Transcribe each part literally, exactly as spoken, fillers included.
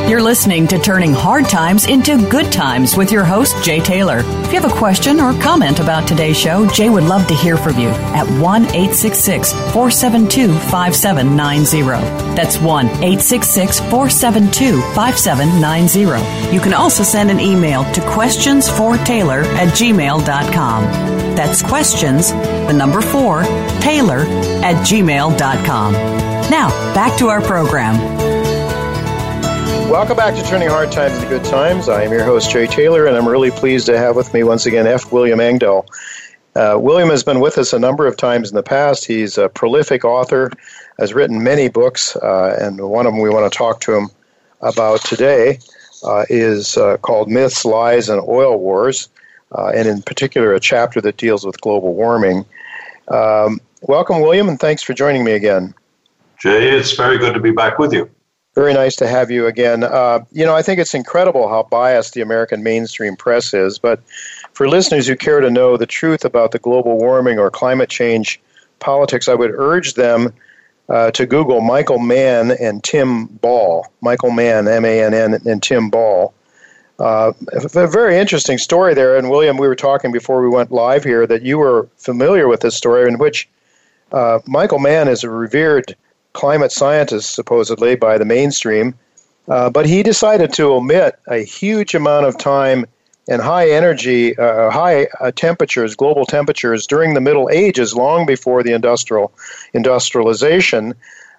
You're listening to Turning Hard Times into Good Times with your host, Jay Taylor. If you have a question or comment about today's show, Jay would love to hear from you at one eight six six, four seven two, five seven nine zero. That's one eight six six, four seven two, five seven nine zero. You can also send an email to questions for taylor at gmail dot com. That's questions, the number four, Taylor at gmail dot com. Now, back to our program. Welcome back to Turning Hard Times into Good Times. I am your host, Jay Taylor, and I'm really pleased to have with me once again F. William Engdahl. Uh, William has been with us a number of times in the past. He's a prolific author, has written many books, uh, and one of them we want to talk to him about today uh, is uh, called Myths, Lies, and Oil Wars, uh, and in particular a chapter that deals with global warming. Um, welcome, William, and thanks for joining me again. Jay, it's very good to be back with you. Very nice to have you again. Uh, you know, I think it's incredible how biased the American mainstream press is, but for listeners who care to know the truth about the global warming or climate change politics, I would urge them uh, to Google Michael Mann and Tim Ball. Michael Mann, M A N N, and Tim Ball. Uh, a very interesting story there. And William, we were talking before we went live here that you were familiar with this story in which uh, Michael Mann is a revered climate scientist, supposedly, by the mainstream, uh, but he decided to omit a huge amount of time and high energy, uh, high uh, temperatures, global temperatures during the Middle Ages, long before the industrial industrialization,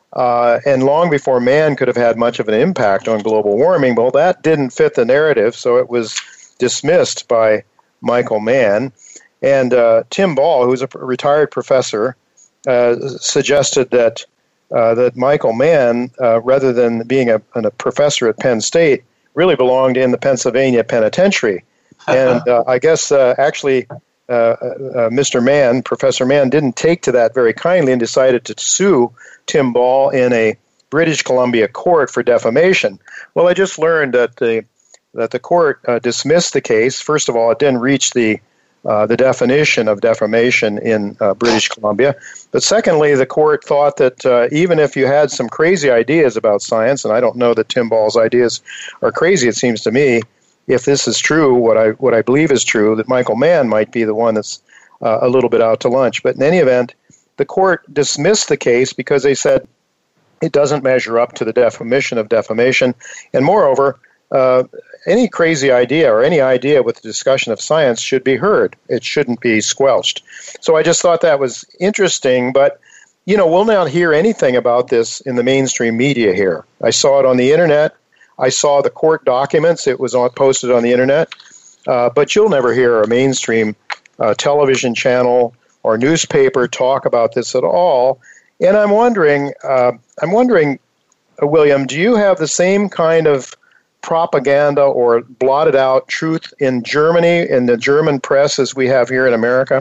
uh, and long before man could have had much of an impact on global warming. Well, that didn't fit the narrative, so it was dismissed by Michael Mann. And uh, Tim Ball, who's a retired professor, uh, suggested that Uh, that Michael Mann, uh, rather than being a, a professor at Penn State, really belonged in the Pennsylvania Penitentiary. And uh, I guess uh, actually uh, uh, Mister Mann, Professor Mann, didn't take to that very kindly and decided to sue Tim Ball in a British Columbia court for defamation. Well, I just learned that the that the court uh, dismissed the case. First of all, it didn't reach the Uh, the definition of defamation in uh, British Columbia. But secondly, the court thought that uh, even if you had some crazy ideas about science, and I don't know that Tim Ball's ideas are crazy, it seems to me, if this is true, what I what I believe is true, that Michael Mann might be the one that's uh, a little bit out to lunch. But in any event, the court dismissed the case because they said it doesn't measure up to the definition of defamation. And moreover, uh, any crazy idea or any idea with the discussion of science should be heard. It shouldn't be squelched. So I just thought that was interesting, but, you know, we'll not hear anything about this in the mainstream media here. I saw it on the internet. I saw the court documents. It was on, posted on the internet. Uh, but you'll never hear a mainstream uh, television channel or newspaper talk about this at all. And I'm wondering, uh, I'm wondering, uh, William, do you have the same kind of propaganda or blotted out truth in Germany, in the German press, as we have here in America?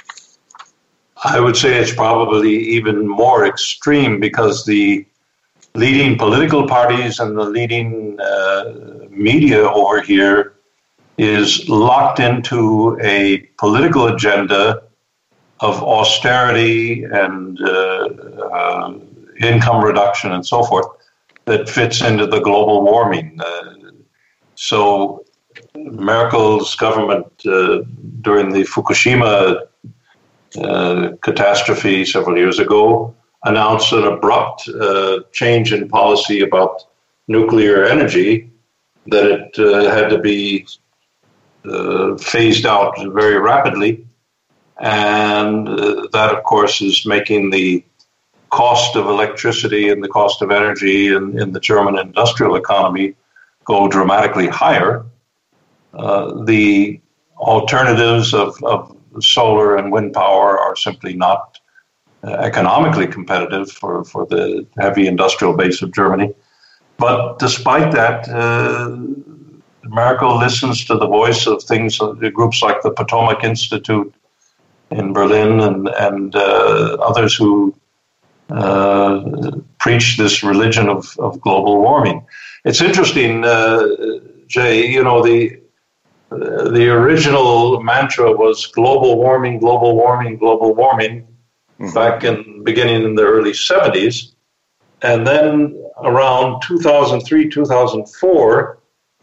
I would say it's probably even more extreme because the leading political parties and the leading uh, media over here is locked into a political agenda of austerity and uh, uh, income reduction and so forth that fits into the global warming. Uh, so Merkel's government uh, during the Fukushima uh, catastrophe several years ago announced an abrupt uh, change in policy about nuclear energy, that it uh, had to be uh, phased out very rapidly. And uh, that, of course, is making the cost of electricity and the cost of energy in, in the German industrial economy go dramatically higher. Uh, the alternatives of, of solar and wind power are simply not uh, economically competitive for, for the heavy industrial base of Germany. But despite that, uh, Merkel listens to the voice of things, uh, groups like the Potomac Institute in Berlin and, and uh, others who uh, preach this religion of, of global warming. It's interesting, uh, Jay, you know, the uh, the original mantra was global warming, global warming, global warming, mm-hmm. back in beginning in the early seventies. And then around two thousand three, two thousand four,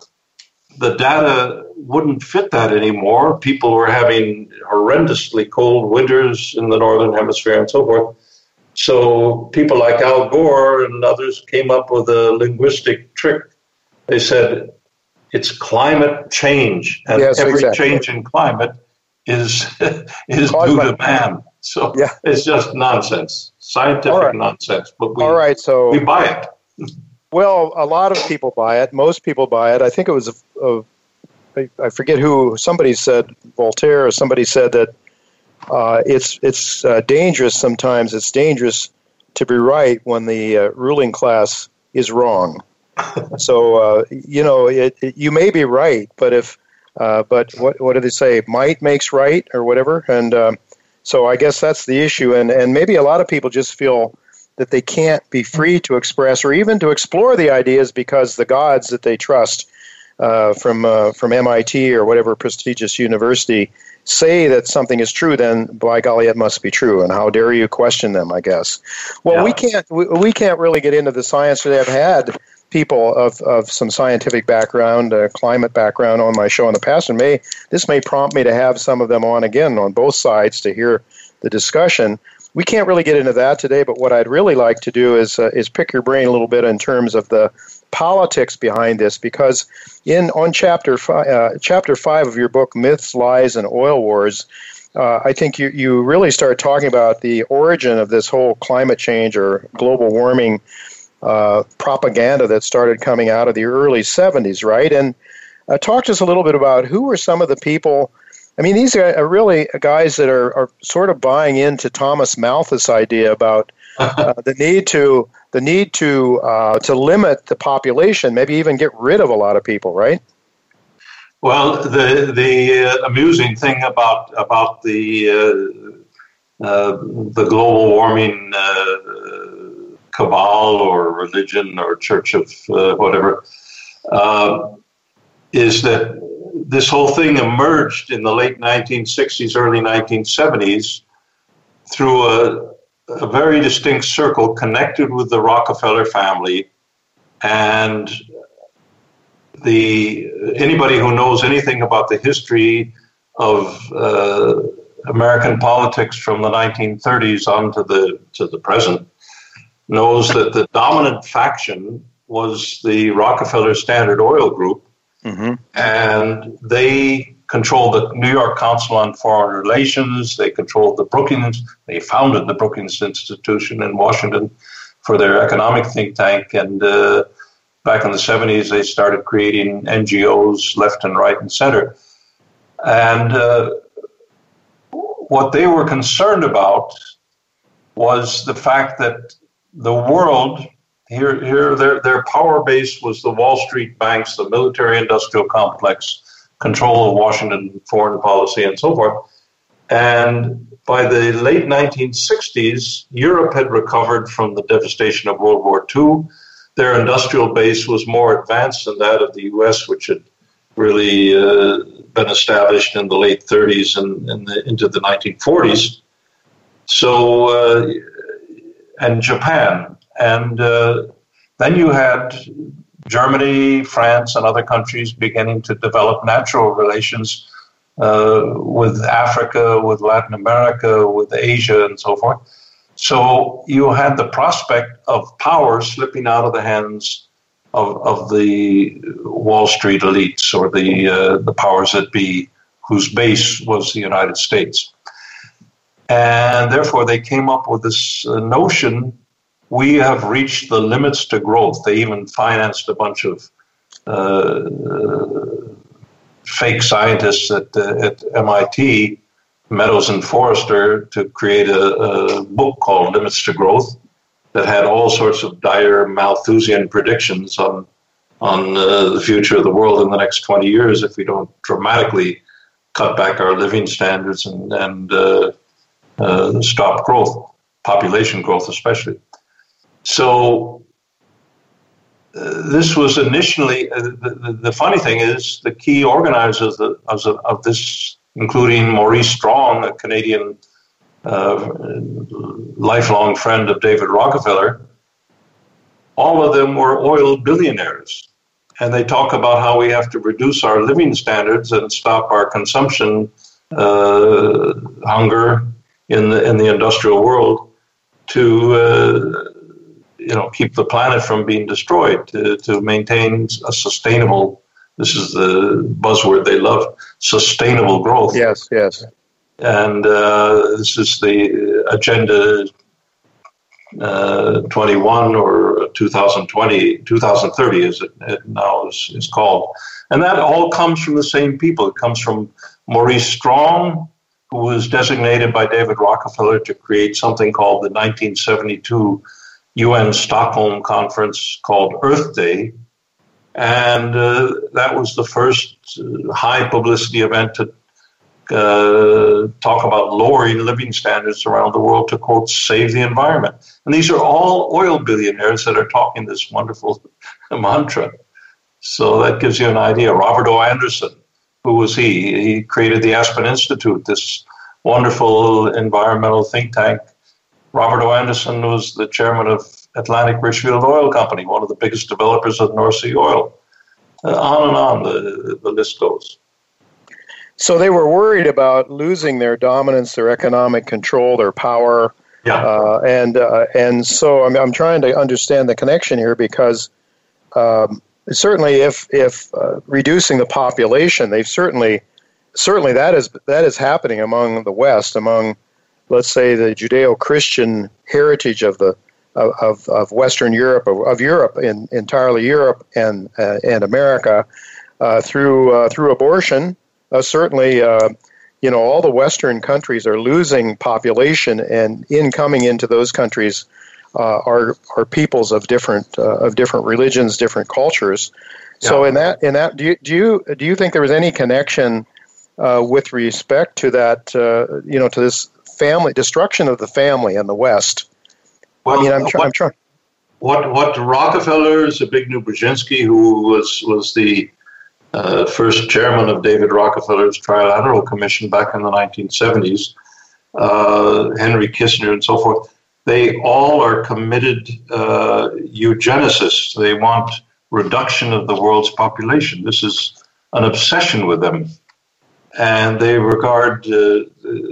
the data wouldn't fit that anymore. People were having horrendously cold winters in the northern hemisphere and so forth. So people like Al Gore and others came up with a linguistic trick. They said it's climate change, and yes, every exactly. change in climate is is due to man. So yeah. it's just nonsense, scientific right. nonsense. But we, All right, so, we buy it. Well, a lot of people buy it. Most people buy it. I think it was, a, a, I forget who, somebody said, Voltaire or somebody said that uh, it's it's uh, dangerous sometimes. It's dangerous to be right when the uh, ruling class is wrong. So, uh, you know, it, it, you may be right, but if, uh, but what what do they say? Might makes right or whatever. And um, so I guess that's the issue. And, and maybe a lot of people just feel that they can't be free to express or even to explore the ideas because the gods that they trust uh, from uh, from M I T or whatever prestigious university say that something is true, then by golly, it must be true. And how dare you question them, I guess. Well, yeah. we can't we, we can't really get into the science today. I've had people of, of some scientific background, uh, climate background on my show in the past, and may this may prompt me to have some of them on again on both sides to hear the discussion. We can't really get into that today, but what I'd really like to do is uh, is pick your brain a little bit in terms of the politics behind this, because in on chapter five, uh, chapter five of your book, Myths, Lies, and Oil Wars, uh, I think you, you really start talking about the origin of this whole climate change or global warming uh, propaganda that started coming out of the early seventies, right? And uh, talk to us a little bit about who were some of the people. I mean, these are really guys that are, are sort of buying into Thomas Malthus' idea about uh, the need to the need to uh, to limit the population, maybe even get rid of a lot of people, right? Well, the the uh, amusing thing about about the uh, uh, the global warming uh, cabal or religion or church of uh, whatever uh, is that this whole thing emerged in the late nineteen sixties, early nineteen seventies through a, a very distinct circle connected with the Rockefeller family. And the anybody who knows anything about the history of uh, American politics from the nineteen thirties on to the, to the present knows that the dominant faction was the Rockefeller Standard Oil Group. Mm-hmm. And they controlled the New York Council on Foreign Relations. They controlled the Brookings. They founded the Brookings Institution in Washington for their economic think tank. And uh, back in the seventies, they started creating N G Os left and right and center. And uh, what they were concerned about was the fact that the world... Here, here, their their power base was the Wall Street banks, the military-industrial complex, control of Washington foreign policy, and so forth. And by the late nineteen sixties, Europe had recovered from the devastation of World War Two. Their industrial base was more advanced than that of the U S, which had really uh, been established in the late thirties and, and the, into the nineteen forties. So, uh, and Japan. And uh, then you had Germany, France, and other countries beginning to develop natural relations uh, with Africa, with Latin America, with Asia, and so forth. So you had the prospect of power slipping out of the hands of, of the Wall Street elites or the uh, the powers that be, whose base was the United States. And therefore, they came up with this uh, notion: we have reached the limits to growth. They even financed a bunch of uh, fake scientists at, uh, at M I T, Meadows and Forrester, to create a, a book called Limits to Growth that had all sorts of dire Malthusian predictions on on uh, the future of the world in the next twenty years if we don't dramatically cut back our living standards and, and uh, uh, stop growth, population growth especially. So uh, this was initially, uh, the, the funny thing is, the key organizers of, of, of this, including Maurice Strong, a Canadian uh, lifelong friend of David Rockefeller, all of them were oil billionaires. And they talk about how we have to reduce our living standards and stop our consumption uh, hunger in the in the industrial world to uh, you know keep the planet from being destroyed, to, to maintain a sustainable, this is the buzzword they love, sustainable growth. Yes, yes. And uh, this is the agenda uh, twenty-one or twenty twenty, twenty thirty as it, it now is, is called. And that all comes from the same people. It comes from Maurice Strong, who was designated by David Rockefeller to create something called the nineteen seventy-two U N Stockholm Conference called Earth Day. And uh, that was the first uh, high publicity event to uh, talk about lowering living standards around the world to, quote, save the environment. And these are all oil billionaires that are talking this wonderful mantra. So that gives you an idea. Robert O. Anderson, who was he? He created the Aspen Institute, this wonderful environmental think tank. Robert O. Anderson was the chairman of Atlantic Richfield Oil Company, one of the biggest developers of North Sea oil. Uh, on and on the, the list goes. So they were worried about losing their dominance, their economic control, their power. Yeah. Uh, and uh, and so I'm, I'm trying to understand the connection here, because um, certainly if if uh, reducing the population, they've certainly certainly that is that is happening among the West, among, let's say, the Judeo-Christian heritage of the of of Western Europe, of, of Europe, in entirely Europe and uh, and America, uh, through uh, through abortion. Uh, certainly, uh, you know, all the Western countries are losing population, and incoming into those countries uh, are are peoples of different uh, of different religions, different cultures. Yeah. So, in that in that, do you do you do you think there was any connection uh, with respect to that? Uh, you know, to this family destruction of the family in the West? Well, I mean, I'm, try, what, I'm trying. What what Rockefeller, Zbigniew Brzezinski, who was was the uh, first chairman of David Rockefeller's Trilateral Commission back in the nineteen seventies, uh, Henry Kissinger, and so forth, they all are committed uh, eugenicists. They want reduction of the world's population. This is an obsession with them, and they regard uh,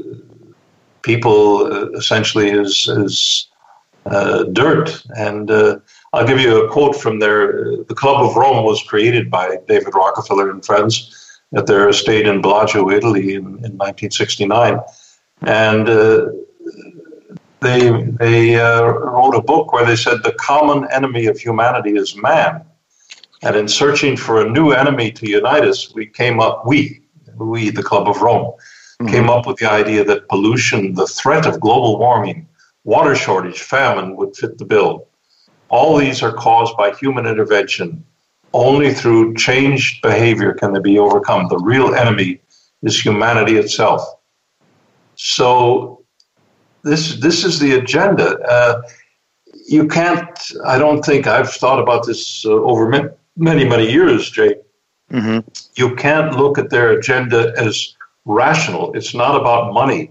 people uh, essentially as as Uh, dirt. And uh, I'll give you a quote from their, uh, the Club of Rome was created by David Rockefeller and friends at their estate in Bellagio, Italy in, in nineteen sixty-nine. And uh, they, they uh, wrote a book where they said the common enemy of humanity is man. And in searching for a new enemy to unite us, we came up, we, we, the Club of Rome, mm-hmm. came up with the idea that pollution, the threat of global warming, water shortage, famine would fit the bill. All these are caused by human intervention. Only through changed behavior can they be overcome. The real enemy is humanity itself. So this this is the agenda. Uh, you can't, I don't think, I've thought about this uh, over many, many years, Jay. Mm-hmm. You can't look at their agenda as rational. It's not about money.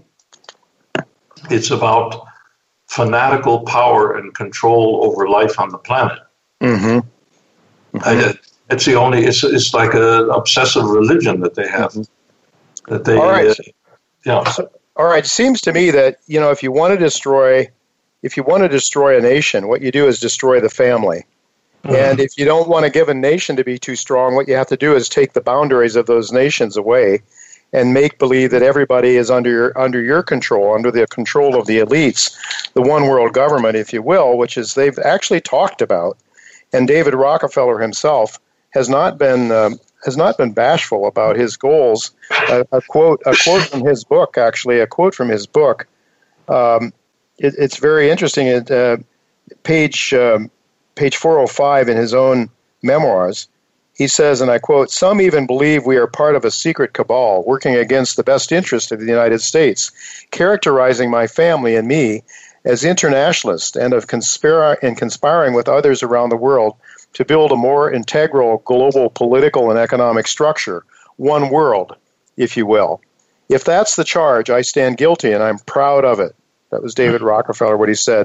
It's about fanatical power and control over life on the planet. Mm-hmm. Mm-hmm. I, it's the only. It's it's like an obsessive religion that they have. Mm-hmm. That they. All right. Uh, yeah. So, all right. It seems to me that, you know, if you want to destroy, if you want to destroy a nation, what you do is destroy the family. Mm-hmm. And if you don't want to give a nation to be too strong, what you have to do is take the boundaries of those nations away, and make believe that everybody is under your, under your control, under the control of the elites, the one world government, if you will, which is they've actually talked about. And David Rockefeller himself has not been um, has not been bashful about his goals. A, a quote a quote from his book, actually, a quote from his book. Um, it, it's very interesting. At uh, page um, page four oh five in his own memoirs, he says, and I quote, "Some even believe we are part of a secret cabal working against the best interest of the United States, characterizing my family and me as internationalists and of conspira- and conspiring with others around the world to build a more integral global political and economic structure, one world, if you will. If that's the charge, I stand guilty and I'm proud of it." That was David Rockefeller, what he said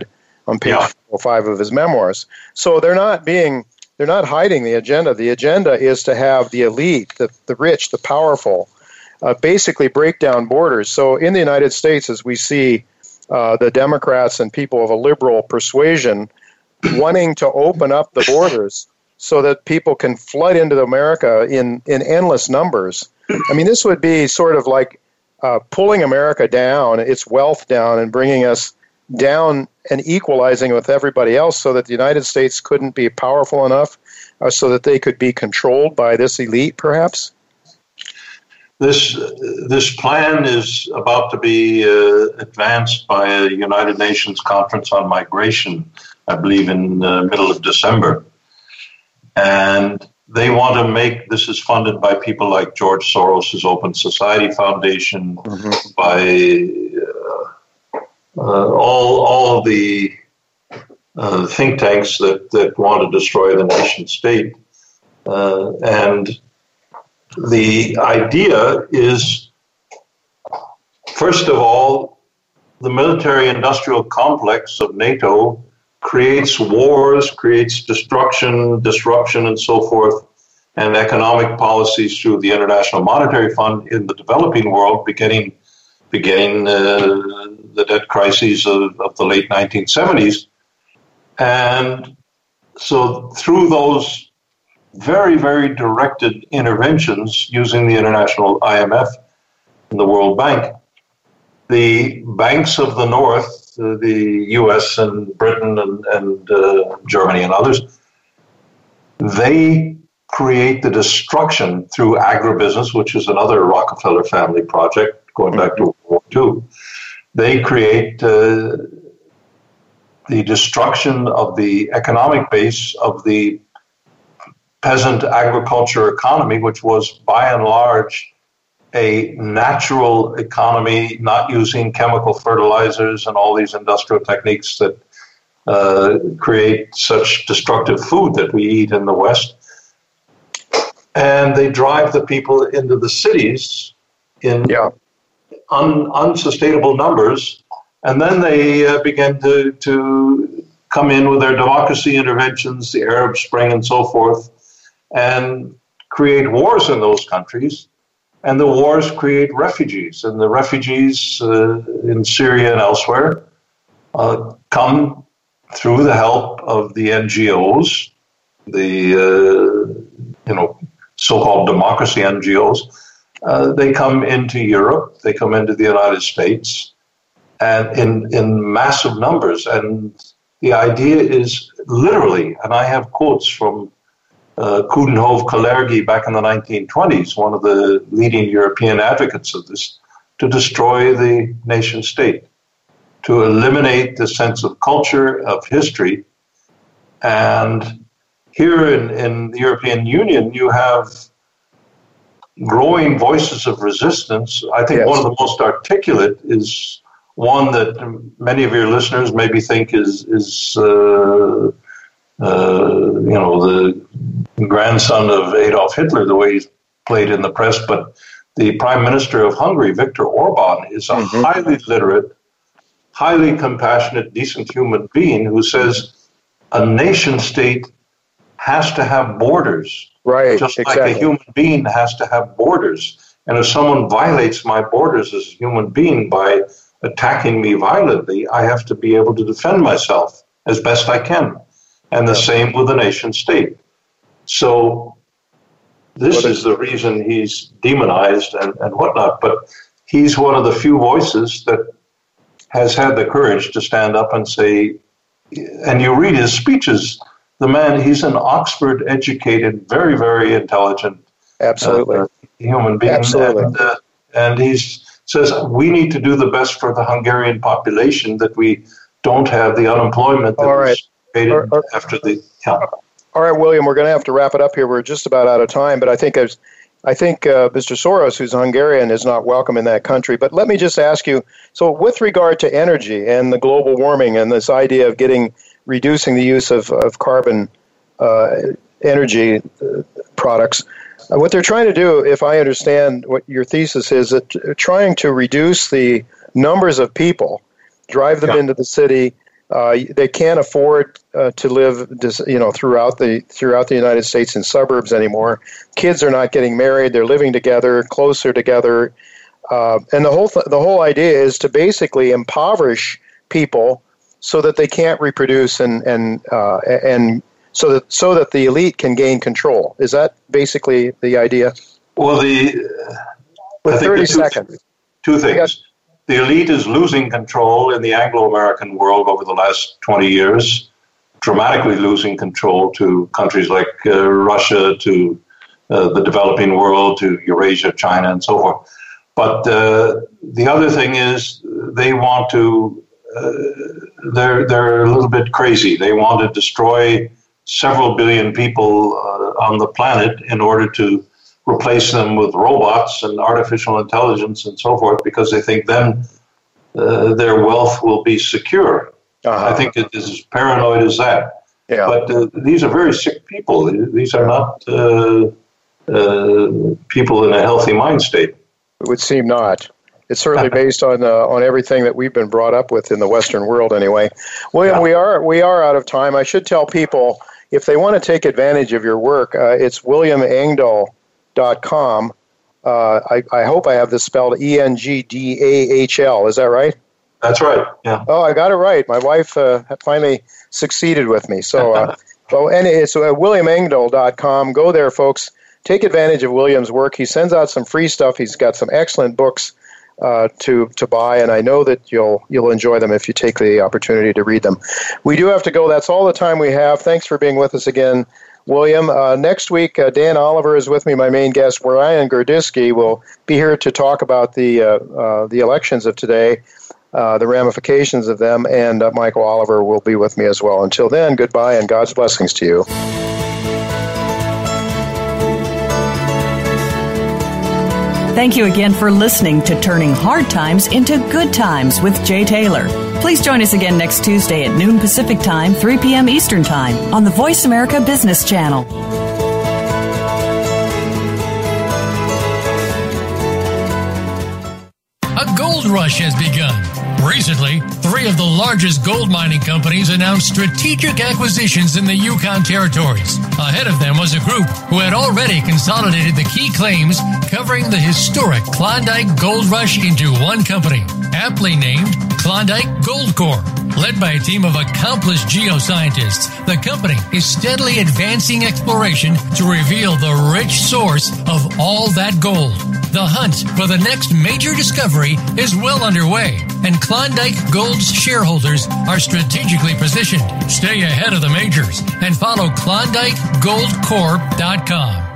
on page yeah. four oh five of his memoirs. So they're not being, they're not hiding the agenda. The agenda is to have the elite, the, the rich, the powerful, uh, basically break down borders. So in the United States, as we see uh, the Democrats and people of a liberal persuasion wanting to open up the borders so that people can flood into America in, in endless numbers. I mean, this would be sort of like uh, pulling America down, its wealth down, and bringing us down and equalizing with everybody else so that the United States couldn't be powerful enough uh, so that they could be controlled by this elite, perhaps? This this plan is about to be uh, advanced by a United Nations Conference on Migration, I believe in the middle of December. And they want to make, this is funded by people like George Soros' Open Society Foundation, mm-hmm. by uh, uh, all all of the uh, think tanks that, that want to destroy the nation state. Uh, and the idea is, first of all, the military-industrial complex of NATO creates wars, creates destruction, disruption, and so forth, and economic policies through the International Monetary Fund in the developing world, beginning beginning uh, the debt crises of, of the late nineteen seventies. And so through those very, very directed interventions using the International I M F and the World Bank, the banks of the North, uh, the U S and Britain and, and uh, Germany and others, they create the destruction through agribusiness, which is another Rockefeller family project going back to World War Two. They create uh, the destruction of the economic base of the peasant agriculture economy, which was by and large a natural economy, not using chemical fertilizers and all these industrial techniques that uh, create such destructive food that we eat in the West. And they drive the people into the cities in yeah. un, unsustainable numbers, and then they uh, begin to, to come in with their democracy interventions, the Arab Spring and so forth, and create wars in those countries. And the wars create refugees. And the refugees uh, in Syria and elsewhere uh, come through the help of the N G Os, the uh, you know so-called democracy N G Os. Uh, they come into Europe, they come into the United States, and in, in massive numbers. And the idea is literally, and I have quotes from Uh, Coudenhove Kalergi back in the nineteen twenties, one of the leading European advocates of this, to destroy the nation state, to eliminate the sense of culture, of history. And here in, in the European Union, you have growing voices of resistance. I think yes. one of the most articulate is one that many of your listeners maybe think is, is uh, uh, you know, the grandson of Adolf Hitler, the way he's played in the press, but the Prime Minister of Hungary, Viktor Orban, is a mm-hmm. highly literate, highly compassionate, decent human being who says a nation state has to have borders. Right, just exactly. like a human being has to have borders. And if someone violates my borders as a human being by attacking me violently, I have to be able to defend myself as best I can. And the same with the nation state. So this is the reason he's demonized and, and whatnot. But he's one of the few voices that has had the courage to stand up and say, and you read his speeches, the man, he's an Oxford-educated, very, very intelligent Absolutely. Uh, human being. Absolutely. And, uh, and he says, we need to do the best for the Hungarian population, that we don't have the unemployment that All right. was created or, or, after the... Yeah. All right, William, we're going to have to wrap it up here. We're just about out of time, but I think I've, I think uh, Mister Soros, who's Hungarian, is not welcome in that country. But let me just ask you, so with regard to energy and the global warming and this idea of getting, reducing the use of, of carbon uh, energy uh, products, uh, what they're trying to do, if I understand what your thesis is, that trying to reduce the numbers of people, drive them yeah. into the city, Uh, they can't afford uh, to live, you know, throughout the throughout the United States in suburbs anymore. Kids are not getting married; they're living together, closer together, uh, and the whole th- the whole idea is to basically impoverish people so that they can't reproduce and and uh, and so that so that the elite can gain control. Is that basically the idea? Well, the with I think thirty two, seconds. Two things. The elite is losing control in the Anglo-American world over the last twenty years, dramatically losing control to countries like uh, Russia, to uh, the developing world, to Eurasia, China, and so forth. But uh, the other thing is they want to, uh, they're, they're a little bit crazy. They want to destroy several billion people uh, on the planet in order to replace them with robots and artificial intelligence and so forth, because they think then uh, their wealth will be secure. Uh-huh. I think it is as paranoid as that. Yeah. But uh, these are very sick people. These are not uh, uh, people in a healthy mind state. It would seem not. It's certainly based on uh, on everything that we've been brought up with in the Western world, anyway. William, yeah. we are we are out of time. I should tell people, if they want to take advantage of your work, uh, it's William Engdahl dot com. Uh, I, I hope I have this spelled E N G D A H L. Is that right? That's right, yeah. Oh, I got it right. My wife uh, finally succeeded with me. So, uh, well, and it's uh, William Engdahl dot com. Go there, folks. Take advantage of William's work. He sends out some free stuff. He's got some excellent books uh, to to buy, and I know that you'll you'll enjoy them if you take the opportunity to read them. We do have to go. That's all the time we have. Thanks for being with us again, William. Uh, next week, uh, Dan Oliver is with me, my main guest. Ryan Girdisky will be here to talk about the uh, uh, the elections of today, uh, the ramifications of them, and uh, Michael Oliver will be with me as well. Until then, goodbye and God's blessings to you. Thank you again for listening to Turning Hard Times into Good Times with Jay Taylor. Please join us again next Tuesday at noon Pacific Time, three p.m. Eastern Time on the Voice America Business Channel. A gold rush has begun. Recently, three of the largest gold mining companies announced strategic acquisitions in the Yukon territories. Ahead of them was a group who had already consolidated the key claims covering the historic Klondike Gold Rush into one company, aptly named Klondike Gold Corp. Led by a team of accomplished geoscientists, the company is steadily advancing exploration to reveal the rich source of all that gold. The hunt for the next major discovery is well underway, and Klondike Gold's shareholders are strategically positioned. Stay ahead of the majors and follow Klondike Gold Corp dot com.